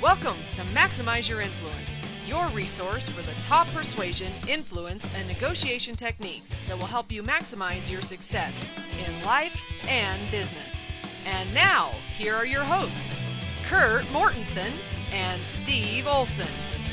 Welcome to Maximize Your Influence, your resource for the top persuasion, influence, and negotiation techniques that will help you maximize your success in life and business. And now, here are your hosts, Kurt Mortensen and Steve Olson.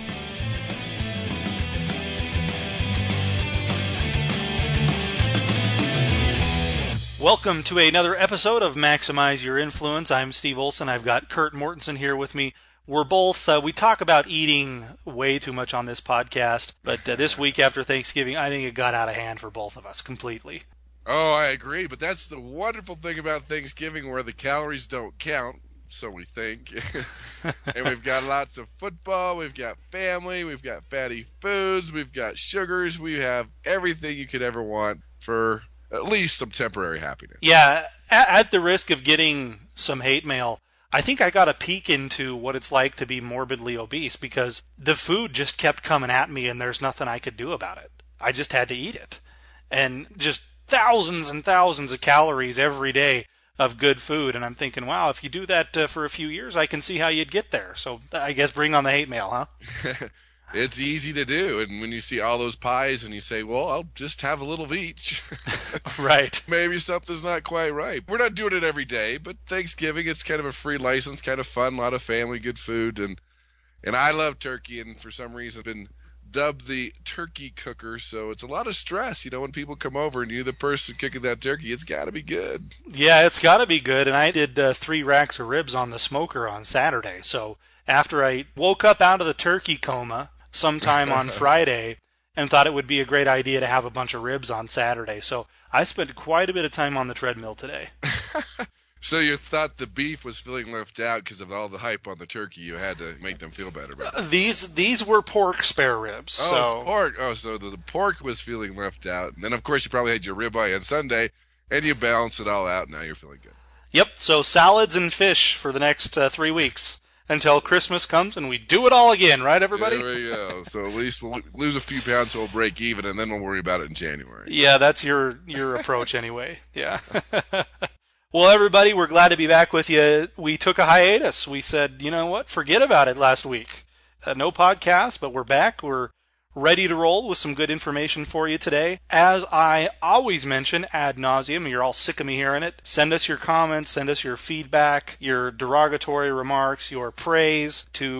Welcome to another episode of Maximize Your Influence. I'm Steve Olson. I've got Kurt Mortensen here with me. We're both, we talk about eating way too much on this podcast, but this week after Thanksgiving, I think it got out of hand for both of us completely. Oh, I agree, but that's the wonderful thing about Thanksgiving where the calories don't count, so we think. And we've got lots of football, we've got family, we've got fatty foods, we've got sugars, we have everything you could ever want for at least some temporary happiness. Yeah, at the risk of getting some hate mail, I think I got a peek into what it's like to be morbidly obese because the food just kept coming at me and there's nothing I could do about it. I just had to eat it. And just thousands and thousands of calories every day of good food. And I'm thinking, wow, if you do that for a few years, I can see how you'd get there. So I guess bring on the hate mail, huh? It's easy to do, and when you see all those pies and you say, well, I'll just have a little of each. Right. Maybe something's not quite right. We're not doing it every day, but Thanksgiving, it's kind of a free license, kind of fun, a lot of family, good food, and I love turkey, and for some reason I've been dubbed the turkey cooker, so it's a lot of stress, when people come over and you're the person cooking that turkey, it's got to be good. Yeah, it's got to be good, and I did 3 racks of ribs on the smoker on Saturday, so after I woke up out of the turkey coma sometime on Friday and thought it would be a great idea to have a bunch of ribs on Saturday. So I spent quite a bit of time on the treadmill today. So you thought the beef was feeling left out because of all the hype on the turkey. You had to make them feel better about it. These were pork spare ribs. Oh, so. Pork. Oh, so the pork was feeling left out. And then, of course, you probably had your ribeye on Sunday, and you balanced it all out, and now you're feeling good. Yep, so salads and fish for the next 3 weeks. Until Christmas comes and we do it all again, right, everybody? There we go. So at least we'll lose a few pounds so we'll break even, and then we'll worry about it in January. Yeah, that's your approach anyway. Yeah. Well, everybody, we're glad to be back with you. We took a hiatus. We said, you know what, forget about it last week. No podcast, but we're back. We're ready to roll with some good information for you today. As I always mention ad nauseum, you're all sick of me hearing it, send us your comments, send us your feedback, your derogatory remarks, your praise to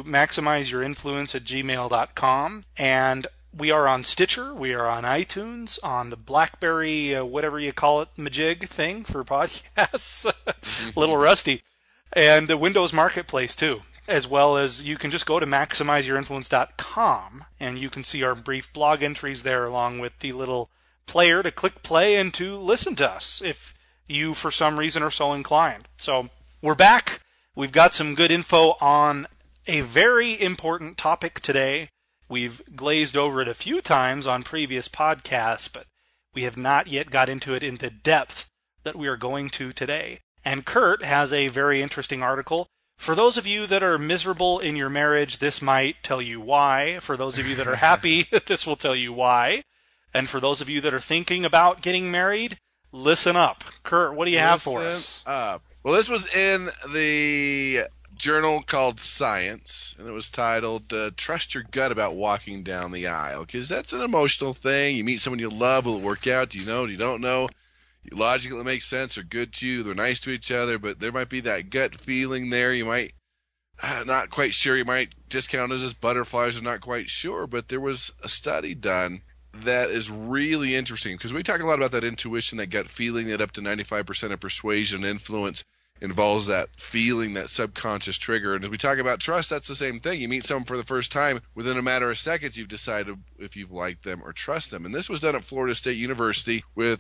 maximizeyourinfluence@gmail.com. And we are on Stitcher, we are on iTunes, on the BlackBerry, whatever you call it, majig thing for podcasts. A little rusty. And the Windows Marketplace, too. As well as you can just go to maximizeyourinfluence.com and you can see our brief blog entries there along with the little player to click play and to listen to us if you for some reason are so inclined. So we're back. We've got some good info on a very important topic today. We've glazed over it a few times on previous podcasts, but we have not yet got into it in the depth that we are going to today. And Kurt has a very interesting article. For those of you that are miserable in your marriage, this might tell you why. For those of you that are happy, this will tell you why. And for those of you that are thinking about getting married, listen up. Kurt, what do you have for us? Well, this was in the journal called Science, and it was titled, Trust Your Gut About Walking Down the Aisle, because that's an emotional thing. You meet someone you love, will it work out? Do you know? Do you don't know? Logically it makes sense, they're good to you, they're nice to each other, but there might be that gut feeling there. You might not quite sure, you might discount it as butterflies, I'm not quite sure, but there was a study done that is really interesting, because we talk a lot about that intuition, that gut feeling, that up to 95% of persuasion influence involves that feeling, that subconscious trigger. And as we talk about trust, that's the same thing. You meet someone for the first time, within a matter of seconds, you've decided if you like them or trust them. And this was done at Florida State University with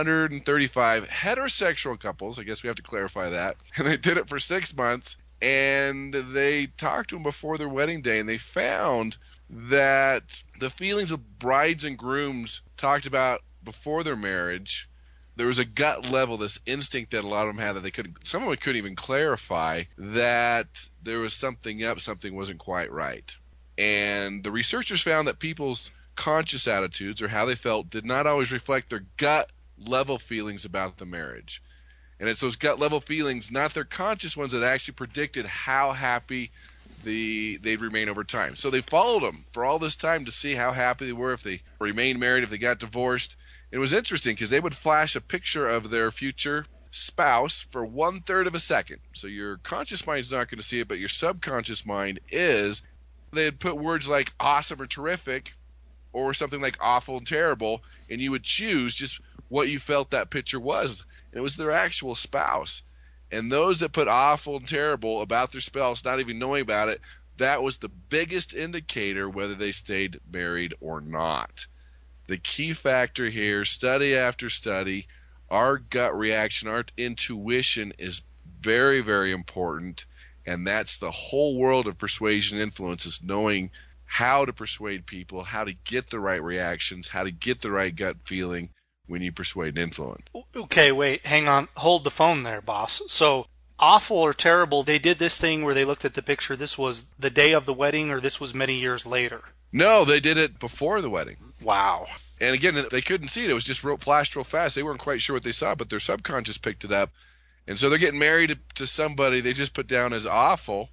135 heterosexual couples. I guess we have to clarify that. And they did it for 6 months. And they talked to them before their wedding day, and they found that the feelings of brides and grooms talked about before their marriage, there was a gut level, this instinct that a lot of them had that some of them couldn't even clarify, that there was something up, something wasn't quite right. And the researchers found that people's conscious attitudes, or how they felt, did not always reflect their gut level feelings about the marriage. And it's those gut level feelings, not their conscious ones, that actually predicted how happy they'd remain over time. So they followed them for all this time to see how happy they were, if they remained married, if they got divorced. It was interesting because they would flash a picture of their future spouse for 1/3 of a second. So your conscious mind's not going to see it, but your subconscious mind is. They'd put words like awesome or terrific or something like awful and terrible, and you would choose just what you felt that picture was. And it was their actual spouse. And those that put awful and terrible about their spouse, not even knowing about it, that was the biggest indicator whether they stayed married or not. The key factor here, study after study, our gut reaction, our intuition is very, very important. And that's the whole world of persuasion influence, is knowing how to persuade people, how to get the right reactions, how to get the right gut feeling when you persuade and influence. Okay, wait, hang on. Hold the phone there, boss. So, awful or terrible, they did this thing where they looked at the picture. This was the day of the wedding, or this was many years later? No, they did it before the wedding. Wow. And again, they couldn't see it. It was just flashed real fast. They weren't quite sure what they saw, but their subconscious picked it up. And so they're getting married to somebody they just put down as awful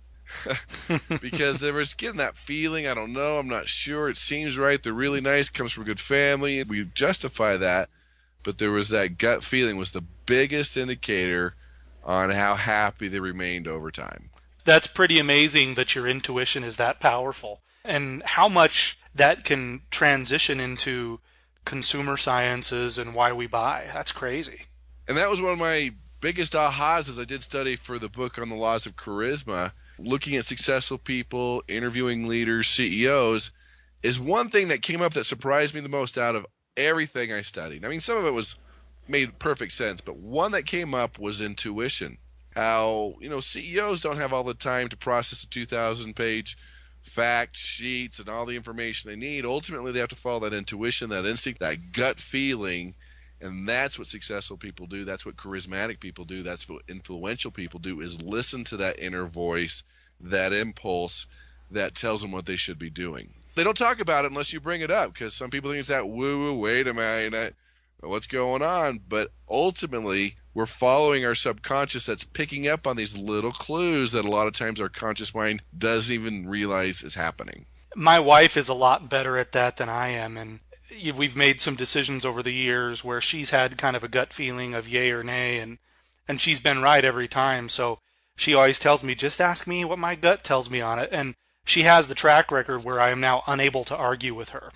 because they were getting that feeling. I don't know. I'm not sure. It seems right. They're really nice. Comes from a good family. We justify that. But there was that gut feeling was the biggest indicator on how happy they remained over time. That's pretty amazing that your intuition is that powerful. And how much that can transition into consumer sciences and why we buy. That's crazy. And that was one of my biggest ahas as I did study for the book on the laws of charisma. Looking at successful people, interviewing leaders, CEOs, is one thing that came up that surprised me the most out of everything I studied. I mean, some of it made perfect sense, but one that came up was intuition. How, CEOs don't have all the time to process the 2,000-page fact sheets and all the information they need. Ultimately, they have to follow that intuition, that instinct, that gut feeling. And that's what successful people do. That's what charismatic people do. That's what influential people do, is listen to that inner voice, that impulse that tells them what they should be doing. They don't talk about it unless you bring it up, because some people think it's that woo-woo, wait a minute, what's going on? But ultimately, we're following our subconscious that's picking up on these little clues that a lot of times our conscious mind doesn't even realize is happening. My wife is a lot better at that than I am, and we've made some decisions over the years where she's had kind of a gut feeling of yay or nay, and she's been right every time. So she always tells me, just ask me what my gut tells me on it. And she has the track record where I am now unable to argue with her.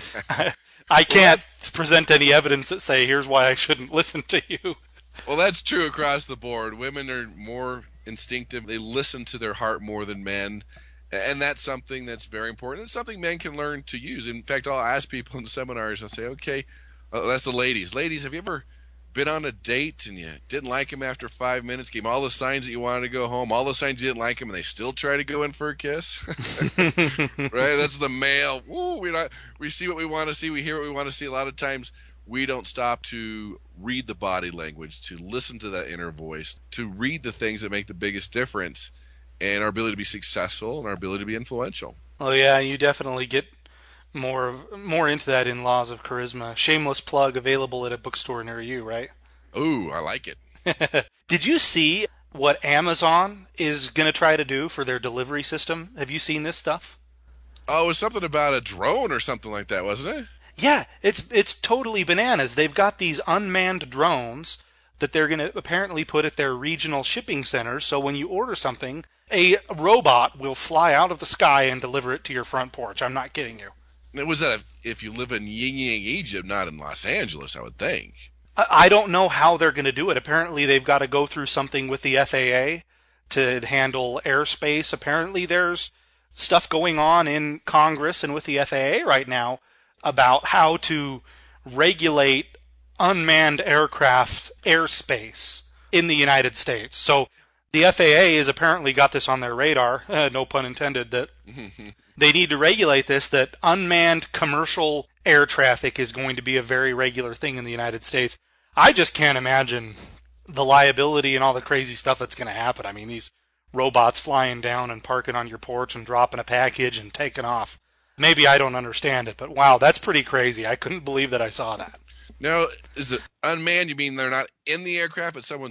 I can't present any evidence that say, here's why I shouldn't listen to you. Well, that's true across the board. Women are more instinctive. They listen to their heart more than men. And that's something that's very important. It's something men can learn to use. In fact, I'll ask people in seminars, I'll say, okay, that's the ladies. Ladies, have you ever been on a date and you didn't like him after 5 minutes, gave him all the signs that you wanted to go home, all the signs you didn't like him, and they still try to go in for a kiss? Right? That's the male. Woo, we see what we want to see. We hear what we want to see. A lot of times we don't stop to read the body language, to listen to that inner voice, to read the things that make the biggest difference in our ability to be successful and our ability to be influential. Oh yeah, you definitely get more into that in Laws of Charisma. Shameless plug, available at a bookstore near you, right? Ooh, I like it. Did you see what Amazon is going to try to do for their delivery system? Have you seen this stuff? Oh, it was something about a drone or something like that, wasn't it? Yeah, it's totally bananas. They've got these unmanned drones that they're going to apparently put at their regional shipping centers, so when you order something, a robot will fly out of the sky and deliver it to your front porch. I'm not kidding you. It was that if you live in Yin Yang, Egypt, not in Los Angeles, I would think. I don't know how they're going to do it. Apparently, they've got to go through something with the FAA to handle airspace. Apparently, there's stuff going on in Congress and with the FAA right now about how to regulate unmanned aircraft airspace in the United States. So the FAA has apparently got this on their radar, no pun intended, that they need to regulate this, that unmanned commercial air traffic is going to be a very regular thing in the United States. I just can't imagine the liability and all the crazy stuff that's going to happen. I mean, these robots flying down and parking on your porch and dropping a package and taking off. Maybe I don't understand it, but wow, that's pretty crazy. I couldn't believe that I saw that. Now, is it unmanned? You mean they're not in the aircraft, but someone's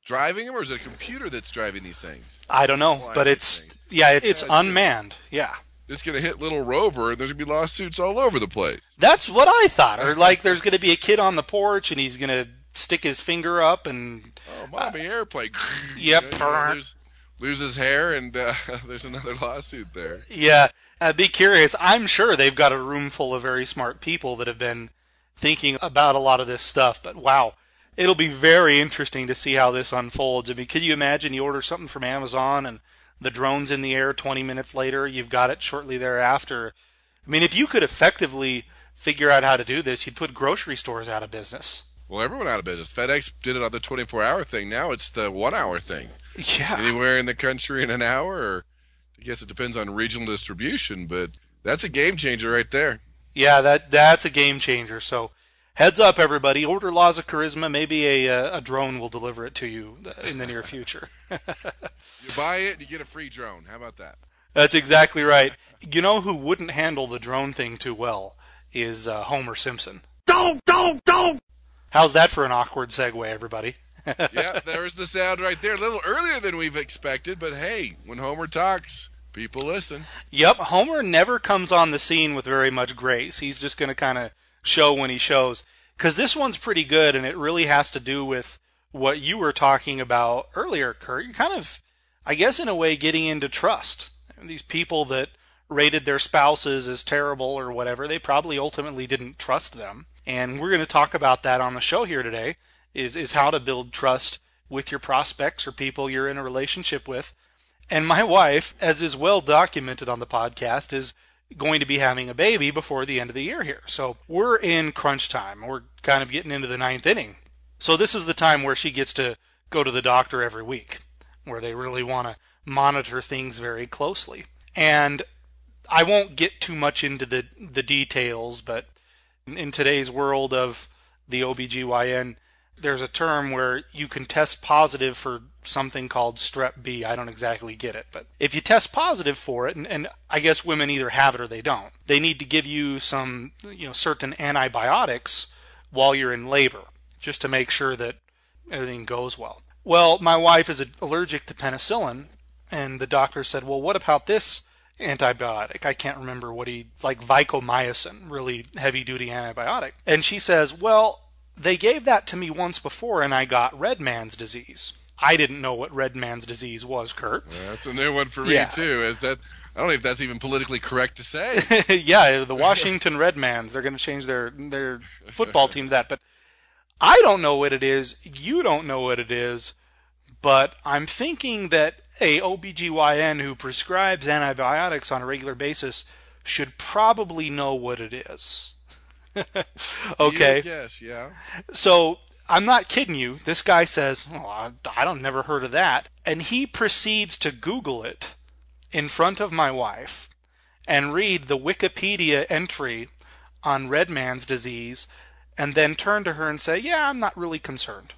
driving them, or is it a computer that's driving these things? I don't know, but it's unmanned. Yeah. It's going to hit little Rover, and there's going to be lawsuits all over the place. That's what I thought. Or like there's going to be a kid on the porch, and he's going to stick his finger up and... Oh, mommy, airplane. Yep. Lose his hair, and there's another lawsuit there. Yeah. Be curious. I'm sure they've got a room full of very smart people that have been thinking about a lot of this stuff. But wow, it'll be very interesting to see how this unfolds. I mean, can you imagine you order something from Amazon and the drone's in the air 20 minutes later, you've got it shortly thereafter? I mean, if you could effectively figure out how to do this, you'd put grocery stores out of business. Well, everyone out of business. FedEx did it on the 24-hour thing. Now it's the 1-hour thing. Yeah. Anywhere in the country in an hour, or I guess it depends on regional distribution, but that's a game changer right there. Yeah, that's a game changer. So heads up, everybody. Order Laws of Charisma. Maybe a drone will deliver it to you in the near future. You buy it, you get a free drone. How about that? That's exactly right. You know who wouldn't handle the drone thing too well is Homer Simpson. Don't! How's that for an awkward segue, everybody? Yeah, there's the sound right there. A little earlier than we've expected, but hey, when Homer talks, people listen. Yep, Homer never comes on the scene with very much grace. He's just going to kind of show when he shows. Because this one's pretty good, and it really has to do with what you were talking about earlier, Kurt. You're kind of, I guess in a way, getting into trust. And these people that rated their spouses as terrible or whatever, they probably ultimately didn't trust them. And we're going to talk about that on the show here today, is how to build trust with your prospects or people you're in a relationship with. And my wife, as is well documented on the podcast, is going to be having a baby before the end of the year here. So we're in crunch time. We're kind of getting into the 9th inning. So this is the time where she gets to go to the doctor every week, where they really want to monitor things very closely. And I won't get too much into the details, but in today's world of the OBGYN, there's a term where you can test positive for something called strep B. I don't exactly get it, but if you test positive for it, and I guess women either have it or they don't, they need to give you some, certain antibiotics while you're in labor, just to make sure that everything goes well. Well, my wife is allergic to penicillin, and the doctor said, well, what about this antibiotic? I can't remember like vicomycin, really heavy-duty antibiotic. And she says, well, they gave that to me once before, and I got red man's disease. I didn't know what red man's disease was, Kurt. Yeah, that's a new one for me, too. I don't know if that's even politically correct to say. Yeah, the Washington Redmans, they're going to change their football team to that. But I don't know what it is. You don't know what it is. But I'm thinking that a OBGYN who prescribes antibiotics on a regular basis should probably know what it is. Okay. Yes, yeah. So I'm not kidding you. This guy says, I don't never heard of that. And he proceeds to Google it in front of my wife and read the Wikipedia entry on red man's disease and then turn to her and say, yeah, I'm not really concerned.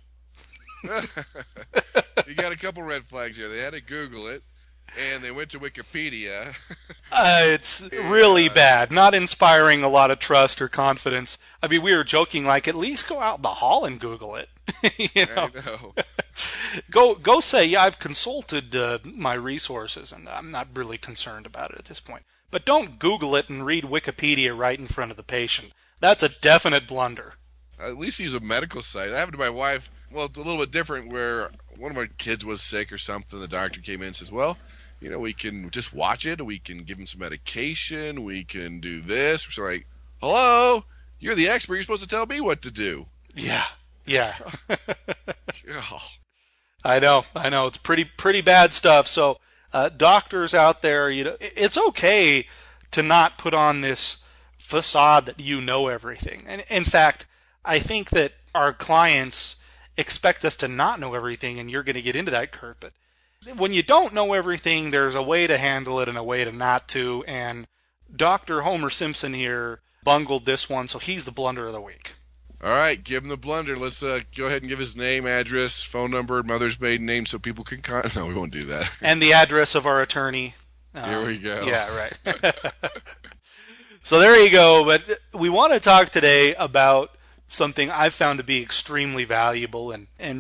You got a couple red flags here. They had to Google it, and they went to Wikipedia. It's really bad. Not inspiring a lot of trust or confidence. I mean, we were joking, like, at least go out in the hall and Google it. I know. Go say, yeah, I've consulted my resources, and I'm not really concerned about it at this point. But don't Google it and read Wikipedia right in front of the patient. That's a definite blunder. At least use a medical site. That happened to my wife. Well, it's a little bit different where one of our kids was sick or something. The doctor came in and says, well, we can just watch it. We can give him some medication. We can do this. So like, hello? You're the expert. You're supposed to tell me what to do. Yeah. Oh. I know. It's pretty bad stuff. So doctors out there, it's okay to not put on this facade that you know everything. And in fact, I think that our clients expect us to not know everything, and you're going to get into that, Kurt. But when you don't know everything, there's a way to handle it and a way to not to. And Dr. Homer Simpson here bungled this one, so he's the blunder of the week. All right, give him the blunder. Let's go ahead and give his name, address, phone number, mother's maiden name so people can contact. No, we won't do that. And the address of our attorney. Here we go. Yeah, right. So there you go. But we want to talk today about something I've found to be extremely valuable and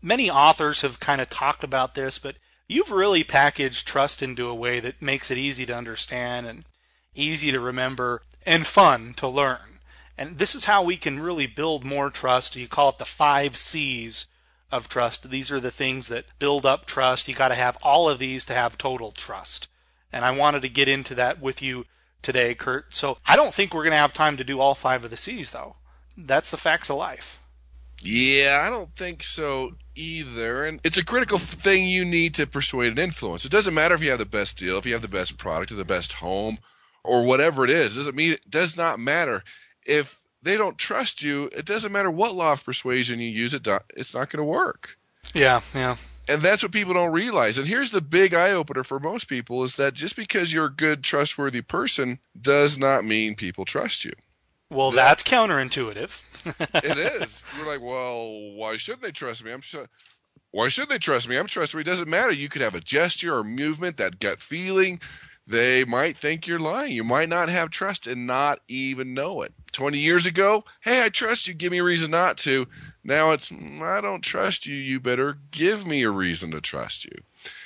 many authors have kind of talked about this, but you've really packaged trust into a way that makes it easy to understand and easy to remember and fun to learn. And this is how we can really build more trust. You call it the 5 C's of trust. These are the things that build up trust. You got to have all of these to have total trust. And I wanted to get into that with you today, Kurt. So I don't think we're going to have time to do all 5 of the C's, though. That's the facts of life. Yeah, I don't think so either. And it's a critical thing you need to persuade and influence. It doesn't matter if you have the best deal, if you have the best product or the best home or whatever it is. It does not matter. If they don't trust you, it doesn't matter what law of persuasion you use, it's not going to work. Yeah. And that's what people don't realize. And here's the big eye-opener for most people is that just because you're a good, trustworthy person does not mean people trust you. Well, that's counterintuitive. It is. We're like, well, why shouldn't they trust me? Why should they trust me? I'm trustworthy. It doesn't matter. You could have a gesture or movement, that gut feeling. They might think you're lying. You might not have trust and not even know it. 20 years ago, hey, I trust you. Give me a reason not to. Now it's, I don't trust you. You better give me a reason to trust you.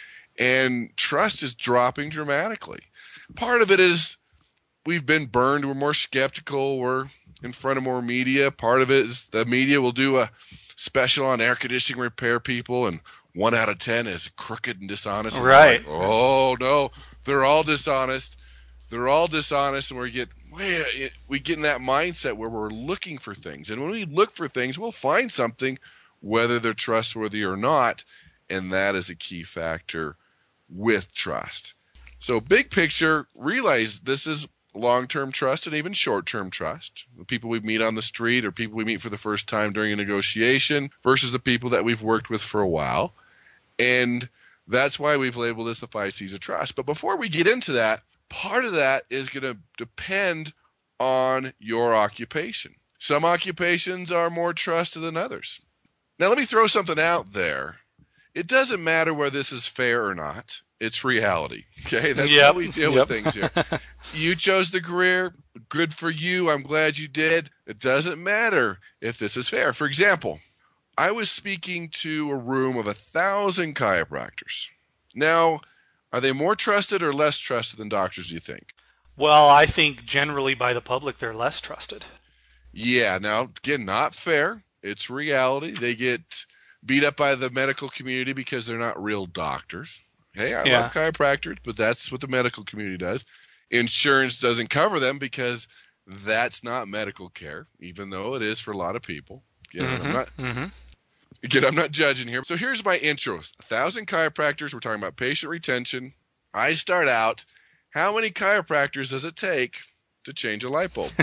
And trust is dropping dramatically. Part of it is we've been burned. We're more skeptical. We're in front of more media. Part of it is the media will do a special on air conditioning repair people, and 1 out of 10 is crooked and dishonest. Right. And like, oh, no, they're all dishonest. They're all dishonest, and we get in that mindset where we're looking for things. And when we look for things, we'll find something, whether they're trustworthy or not, and that is a key factor with trust. So big picture, realize this is long-term trust and even short-term trust. The people we meet on the street or people we meet for the first time during a negotiation versus the people that we've worked with for a while. And that's why we've labeled this the 5 C's of trust. But before we get into that, part of that is going to depend on your occupation. Some occupations are more trusted than others. Now, let me throw something out there. It doesn't matter whether this is fair or not. It's reality. Okay? That's how we deal with things here. You chose the career. Good for you. I'm glad you did. It doesn't matter if this is fair. For example, I was speaking to a room of 1,000 chiropractors. Now, are they more trusted or less trusted than doctors, do you think? Well, I think generally by the public they're less trusted. Yeah. Now, again, not fair. It's reality. They get beat up by the medical community because they're not real doctors. Hey, I love chiropractors, but that's what the medical community does. Insurance doesn't cover them because that's not medical care, even though it is for a lot of people. Again, I'm not judging here. So here's my intro. 1,000 chiropractors. We're talking about patient retention. I start out, how many chiropractors does it take to change a light bulb?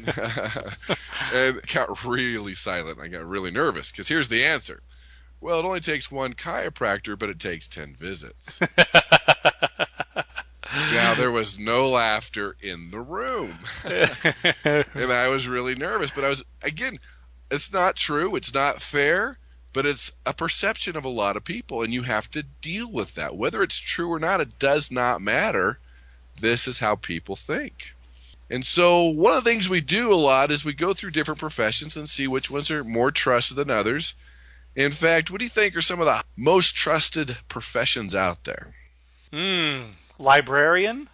And it got really silent. I got really nervous because here's the answer. Well, it only takes 1 chiropractor, but it takes 10 visits. Now, there was no laughter in the room. And I was really nervous. But again, it's not true. It's not fair. But it's a perception of a lot of people, and you have to deal with that. Whether it's true or not, it does not matter. This is how people think. And so one of the things we do a lot is we go through different professions and see which ones are more trusted than others. In fact, what do you think are some of the most trusted professions out there? Librarian?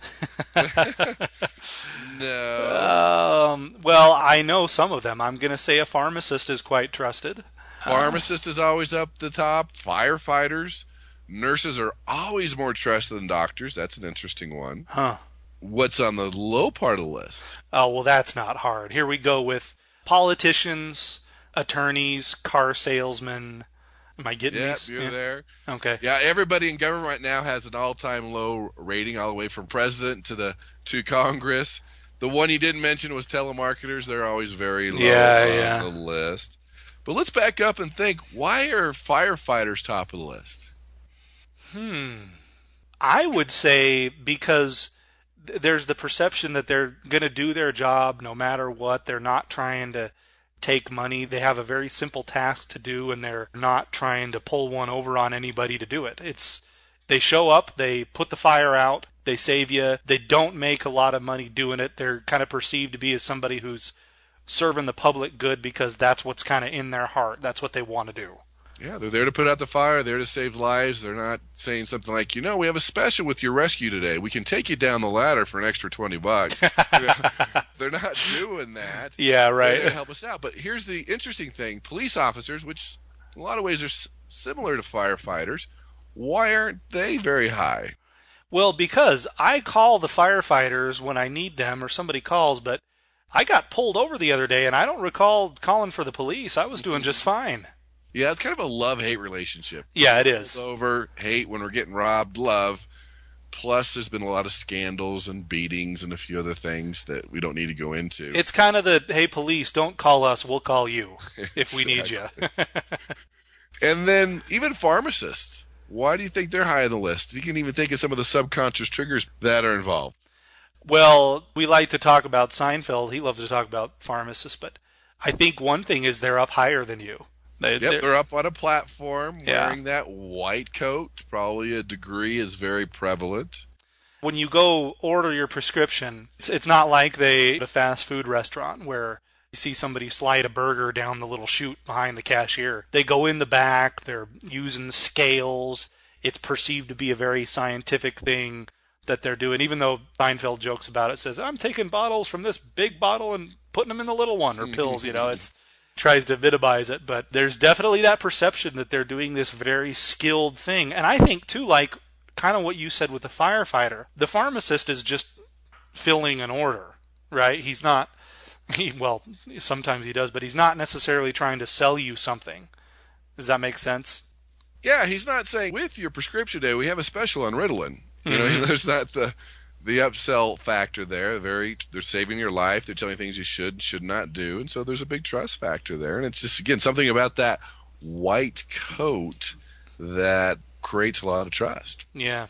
No. Well, I know some of them. I'm going to say a pharmacist is quite trusted. Pharmacist is always up the top. Firefighters. Nurses are always more trusted than doctors. That's an interesting one. Huh. What's on the low part of the list? Oh, well, that's not hard. Here we go with politicians, attorneys, car salesmen. Am I getting these? You're there. Okay. Yeah, everybody in government right now has an all-time low rating, all the way from president to Congress. The one you didn't mention was telemarketers. They're always very low on the list. But let's back up and think, why are firefighters top of the list? I would say because there's the perception that they're going to do their job no matter what. They're not trying to take money. They have a very simple task to do, and they're not trying to pull one over on anybody to do it. They show up, they put the fire out, they save you. They don't make a lot of money doing it. They're kind of perceived to be as somebody who's serving the public good because that's what's kind of in their heart. That's what they want to do. Yeah, they're there to put out the fire, there to save lives. They're not saying something like, we have a special with your rescue today. We can take you down the ladder for an extra $20. They're not doing that. Yeah, right. They're there to help us out. But here's the interesting thing. Police officers, which in a lot of ways are similar to firefighters, why aren't they very high? Well, because I call the firefighters when I need them or somebody calls, but I got pulled over the other day and I don't recall calling for the police. I was doing just fine. Yeah, it's kind of a love-hate relationship. Yeah, it is. Over, hate when we're getting robbed, love. Plus, there's been a lot of scandals and beatings and a few other things that we don't need to go into. It's kind of the, hey, police, don't call us, we'll call you if we need you. And then even pharmacists. Why do you think they're high on the list? You can even think of some of the subconscious triggers that are involved. Well, we like to talk about Seinfeld. He loves to talk about pharmacists, but I think one thing is they're up higher than you. They're up on a platform wearing that white coat. Probably a degree is very prevalent. When you go order your prescription, it's not like a fast food restaurant where you see somebody slide a burger down the little chute behind the cashier. They go in the back, they're using scales. It's perceived to be a very scientific thing that they're doing, even though Seinfeld jokes about it, says, I'm taking bottles from this big bottle and putting them in the little one, or pills, it's tries to vitibize it, but there's definitely that perception that they're doing this very skilled thing. And I think too, like kind of what you said with the firefighter, the pharmacist is just filling an order, right? He's not, well, sometimes he does, but he's not necessarily trying to sell you something. Does that make sense? Yeah, he's not saying, with your prescription today, we have a special on Ritalin. There's not the upsell factor there. They're saving your life. They're telling you things you should not do. And so there's a big trust factor there. And it's just, again, something about that white coat that creates a lot of trust. Yeah.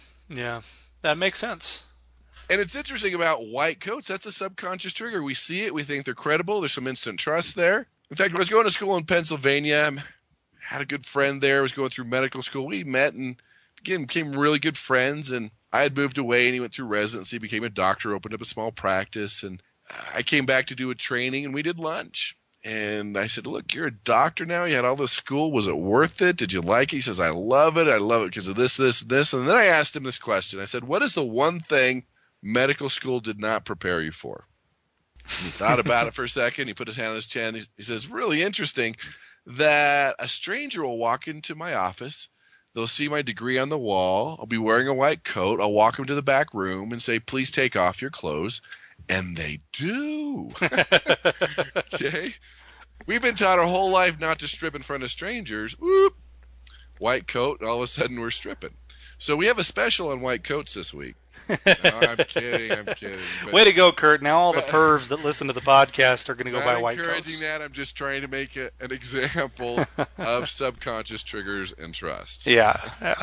That makes sense. And it's interesting about white coats. That's a subconscious trigger. We see it. We think they're credible. There's some instant trust there. In fact, when I was going to school in Pennsylvania, I had a good friend there. I was going through medical school. We met and, again, became really good friends. And I had moved away, and he went through residency, became a doctor, opened up a small practice. And I came back to do a training, and we did lunch. And I said, look, you're a doctor now. You had all this school. Was it worth it? Did you like it? He says, I love it. I love it because of this, this, and this. And then I asked him this question. I said, what is the one thing medical school did not prepare you for? And he thought about it for a second. He put his hand on his chin. He says, really interesting that a stranger will walk into my office. They'll see my degree on the wall. I'll be wearing a white coat. I'll walk them to the back room and say, please take off your clothes. And they do. Okay? We've been taught our whole life not to strip in front of strangers. Whoop. White coat, and all of a sudden we're stripping. So we have a special on white coats this week. No, I'm kidding. But, way to go, Kurt. Now all the pervs that listen to the podcast are going to go buy white coats. I'm encouraging that. I'm just trying to make it an example of subconscious triggers and trust. Yeah.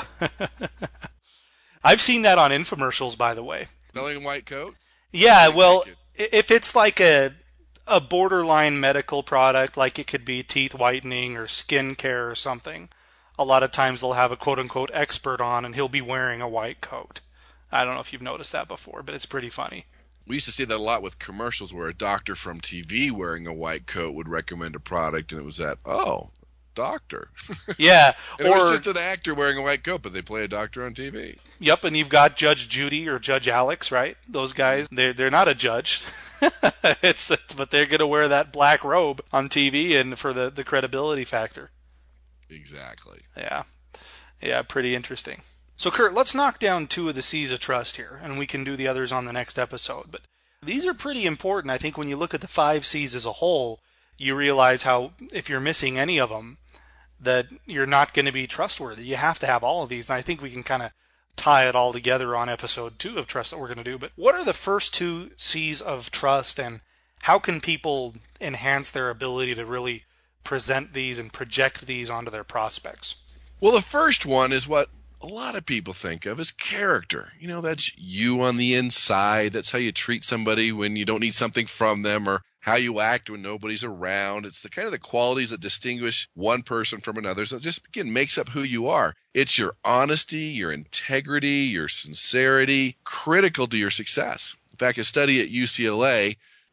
I've seen that on infomercials, by the way. Selling white coats? Yeah, well, if it's like a borderline medical product, like it could be teeth whitening or skin care or something, a lot of times they'll have a quote-unquote expert on, and he'll be wearing a white coat. I don't know if you've noticed that before, but it's pretty funny. We used to see that a lot with commercials where a doctor from TV wearing a white coat would recommend a product, and it was that, doctor. Yeah. Or it was just an actor wearing a white coat, but they play a doctor on TV. Yep, and you've got Judge Judy or Judge Alex, right? Those guys, they're not a judge. But they're going to wear that black robe on TV and for the credibility factor. Exactly. Yeah, pretty interesting. So, Kurt, let's knock down 2 of the C's of trust here, and we can do the others on the next episode. But these are pretty important. I think when you look at the 5 C's as a whole, you realize how, if you're missing any of them, that you're not going to be trustworthy. You have to have all of these, and I think we can kind of tie it all together on episode 2 of Trust that we're going to do. But what are the first 2 C's of trust, and how can people enhance their ability to really present these and project these onto their prospects? Well, the first one is what a lot of people think of as character. That's you on the inside. That's how you treat somebody when you don't need something from them, or how you act when nobody's around. It's the kind of the qualities that distinguish one person from another. So it just, again, makes up who you are. It's your honesty, your integrity, your sincerity, critical to your success. In fact, a study at UCLA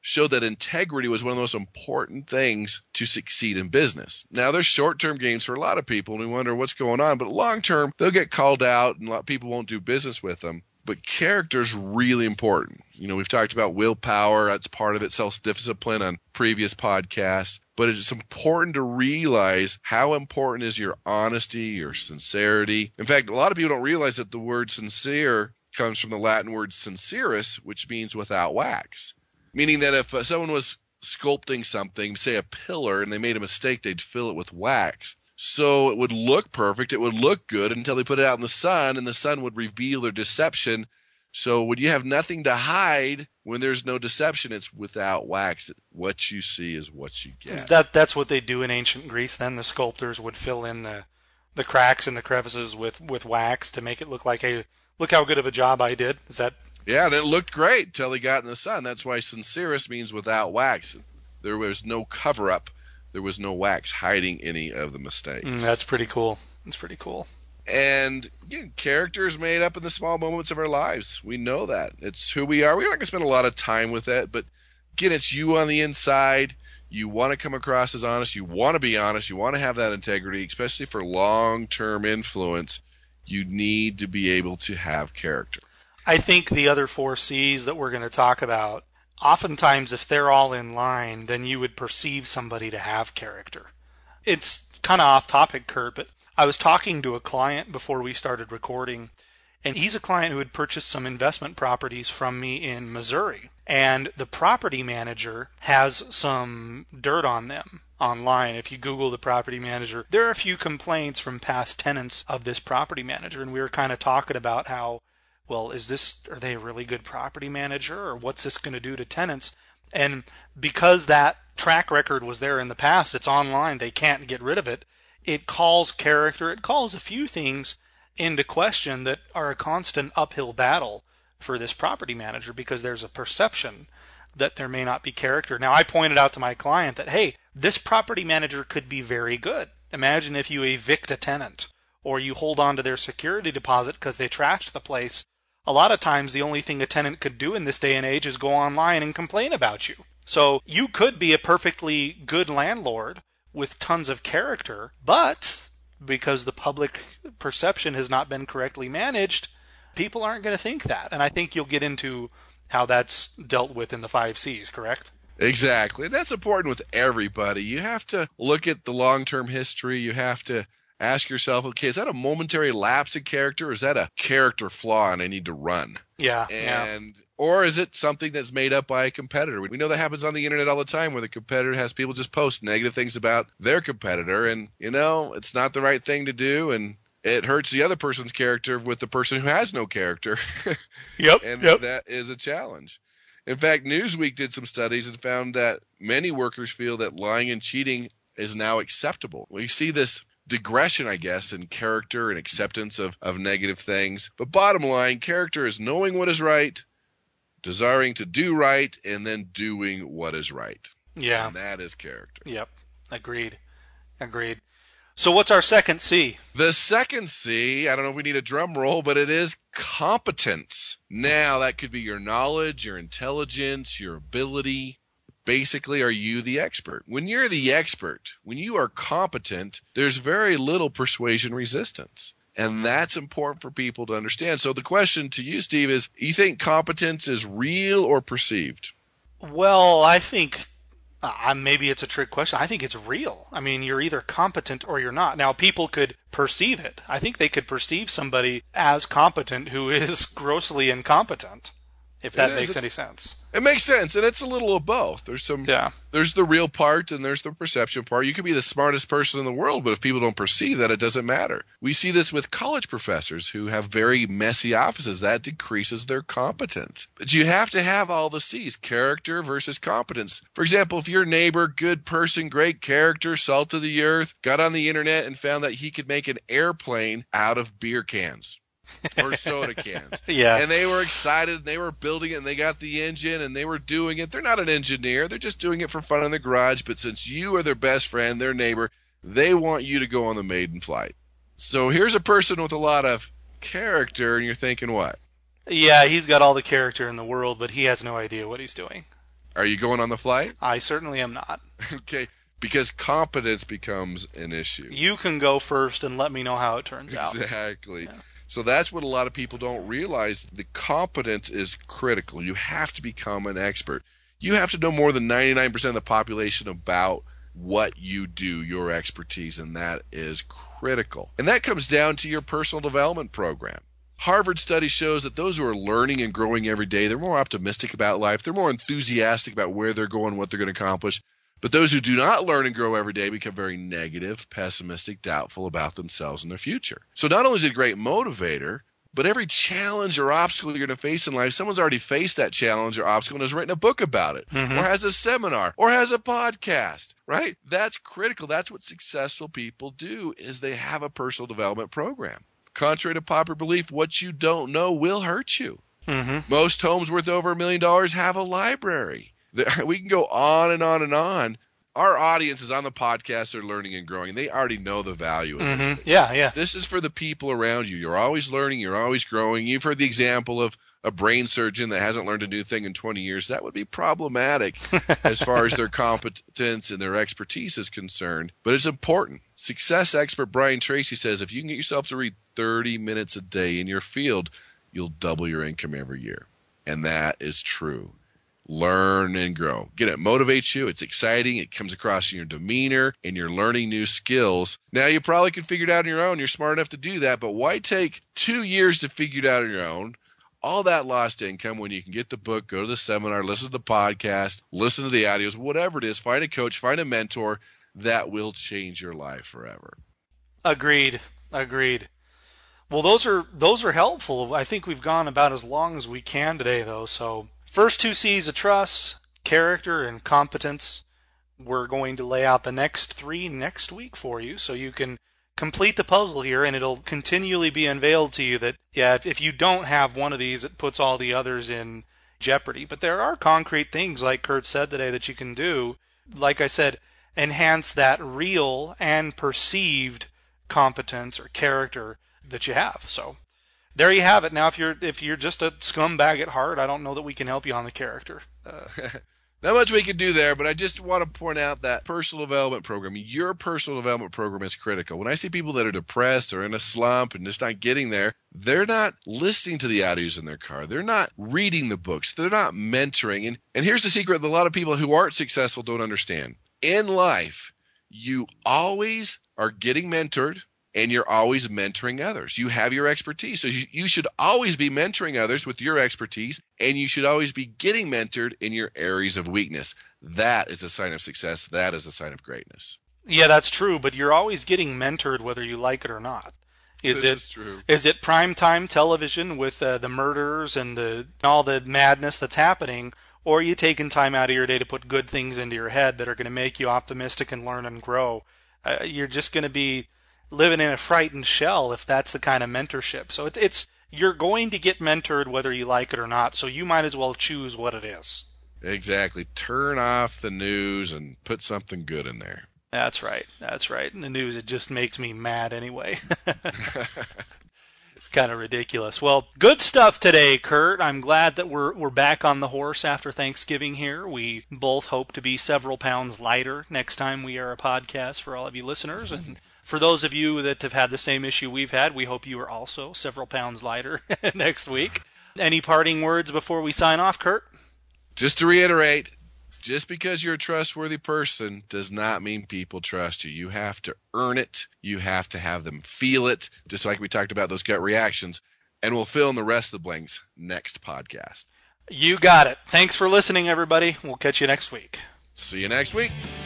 showed that integrity was one of the most important things to succeed in business. Now, there's short-term gains for a lot of people, and we wonder what's going on, but long-term, they'll get called out, and a lot of people won't do business with them. But character's really important. We've talked about willpower. That's part of it, self-discipline on previous podcasts. But it's important to realize how important is your honesty, your sincerity. In fact, a lot of people don't realize that the word sincere comes from the Latin word sincerus, which means without wax. Meaning that if someone was sculpting something, say a pillar, and they made a mistake, they'd fill it with wax. So it would look perfect, it would look good until they put it out in the sun, and the sun would reveal their deception. So when you have nothing to hide, when there's no deception, it's without wax. What you see is what you get. That's what they do in ancient Greece then? The sculptors would fill in the cracks and the crevices with wax to make it look like, hey, look how good of a job I did. Is that... Yeah, and it looked great until they got in the sun. That's why sincerus means without wax. There was no cover-up. There was no wax hiding any of the mistakes. That's pretty cool. That's pretty cool. And again, character is made up in the small moments of our lives. We know that. It's who we are. We're not going to spend a lot of time with that, but again, it's you on the inside. You want to come across as honest. You want to be honest. You want to have that integrity, especially for long-term influence. You need to be able to have character. I think the other 4 C's that we're going to talk about, oftentimes if they're all in line, then you would perceive somebody to have character. It's kind of off topic, Kurt, but I was talking to a client before we started recording, and he's a client who had purchased some investment properties from me in Missouri. And the property manager has some dirt on them online. If you Google the property manager, there are a few complaints from past tenants of this property manager, and we were kind of talking about how, well, are they a really good property manager, or what's this going to do to tenants? And because that track record was there in the past, it's online, they can't get rid of it. It calls character, it calls a few things into question that are a constant uphill battle for this property manager because there's a perception that there may not be character. Now, I pointed out to my client that, hey, this property manager could be very good. Imagine if you evict a tenant or you hold on to their security deposit because they trashed the place. A lot of times the only thing a tenant could do in this day and age is go online and complain about you. So you could be a perfectly good landlord with tons of character, but because the public perception has not been correctly managed, people aren't going to think that. And I think you'll get into how that's dealt with in the 5 C's, correct? Exactly. That's important with everybody. You have to look at the long-term history. You have to ask yourself, okay, is that a momentary lapse in character, or is that a character flaw and I need to run? Yeah. Or is it something that's made up by a competitor? We know that happens on the internet all the time where the competitor has people just post negative things about their competitor, and, it's not the right thing to do, and it hurts the other person's character with the person who has no character. Yep. That is a challenge. In fact, Newsweek did some studies and found that many workers feel that lying and cheating is now acceptable. We see this digression, I guess, in character and acceptance of negative things. But bottom line, character is knowing what is right, desiring to do right, and then doing what is right. Yeah. And that is character. Yep. Agreed. So what's our second C? The second C, I don't know if we need a drum roll, but it is competence. Now, that could be your knowledge, your intelligence, your ability. Basically, are you the expert? When you're the expert, when you are competent, there's very little persuasion resistance. And that's important for people to understand. So the question to you, Steve, is you think competence is real or perceived? Well, I think maybe it's a trick question. I think it's real. I mean, you're either competent or you're not. Now, people could perceive it. I think they could perceive somebody as competent who is grossly incompetent, if that makes any sense. It makes sense, and it's a little of both. There's the real part, and there's the perception part. You could be the smartest person in the world, but if people don't perceive that, it doesn't matter. We see this with college professors who have very messy offices. That decreases their competence. But you have to have all the C's, character versus competence. For example, if your neighbor, good person, great character, salt of the earth, got on the internet and found that he could make an airplane out of beer cans. Or soda cans. Yeah. And they were excited, and they were building it, and they got the engine, and they were doing it. They're not an engineer. They're just doing it for fun in the garage. But since you are their best friend, their neighbor, they want you to go on the maiden flight. So here's a person with a lot of character, and you're thinking what? Yeah, he's got all the character in the world, but he has no idea what he's doing. Are you going on the flight? I certainly am not. Okay, because competence becomes an issue. You can go first and let me know how it turns out. Exactly. Yeah. So that's what a lot of people don't realize. The competence is critical. You have to become an expert. You have to know more than 99% of the population about what you do, your expertise, and that is critical. And that comes down to your personal development program. Harvard study shows that those who are learning and growing every day, they're more optimistic about life. They're more enthusiastic about where they're going, what they're going to accomplish. But those who do not learn and grow every day become very negative, pessimistic, doubtful about themselves and their future. So not only is it a great motivator, but every challenge or obstacle you're going to face in life, someone's already faced that challenge or obstacle and has written a book about it, or has a seminar, or has a podcast, right? That's critical. That's what successful people do, is they have a personal development program. Contrary to popular belief, what you don't know will hurt you. Most homes worth over $1 million have a library. We can go on and on and on. Our audiences on the podcast are learning and growing. They already know the value of this. Yeah. This is for the people around you. You're always learning. You're always growing. You've heard the example of a brain surgeon that hasn't learned a new thing in 20 years. That would be problematic as far as their competence and their expertise is concerned. But it's important. Success expert Brian Tracy says if you can get yourself to read 30 minutes a day in your field, you'll double your income every year. And that is true. Learn and grow. Again, it motivates you. It's exciting. It comes across in your demeanor and you're learning new skills. Now, you probably could figure it out on your own. You're smart enough to do that, but why take 2 years to figure it out on your own? All that lost income when you can get the book, go to the seminar, listen to the podcast, listen to the audios, whatever it is, find a coach, find a mentor that will change your life forever. Agreed. Well, those are helpful. I think we've gone about as long as we can today, though, so first 2 C's of trust, character, and competence. We're going to lay out the next 3 next week for you so you can complete the puzzle here, and it'll continually be unveiled to you that, if you don't have one of these, it puts all the others in jeopardy. But there are concrete things, like Kurt said today, that you can do. Like I said, enhance that real and perceived competence or character that you have. So there you have it. Now, if you're just a scumbag at heart, I don't know that we can help you on the character. Not much we can do there, but I just want to point out that personal development program, your personal development program is critical. When I see people that are depressed or in a slump and just not getting there, they're not listening to the audios in their car. They're not reading the books. They're not mentoring. And here's the secret that a lot of people who aren't successful don't understand. In life, you always are getting mentored, and you're always mentoring others. You have your expertise. So you should always be mentoring others with your expertise, and you should always be getting mentored in your areas of weakness. That is a sign of success. That is a sign of greatness. Yeah, that's true, but you're always getting mentored whether you like it or not. This is true. Is it primetime television with the murders and all the madness that's happening, or are you taking time out of your day to put good things into your head that are going to make you optimistic and learn and grow? You're just going to be living in a frightened shell if that's the kind of mentorship. So you're going to get mentored whether you like it or not, so you might as well choose what it is. Exactly. Turn off the news and put something good in there. That's right. And the news, it just makes me mad anyway. It's kind of ridiculous. Well, good stuff today, Kurt. I'm glad that we're back on the horse after Thanksgiving here. We both hope to be several pounds lighter next time we air a podcast for all of you listeners. And for those of you that have had the same issue we've had, we hope you are also several pounds lighter next week. Any parting words before we sign off, Kurt? Just to reiterate, just because you're a trustworthy person does not mean people trust you. You have to earn it. You have to have them feel it, just like we talked about those gut reactions. And we'll fill in the rest of the blanks next podcast. You got it. Thanks for listening, everybody. We'll catch you next week. See you next week.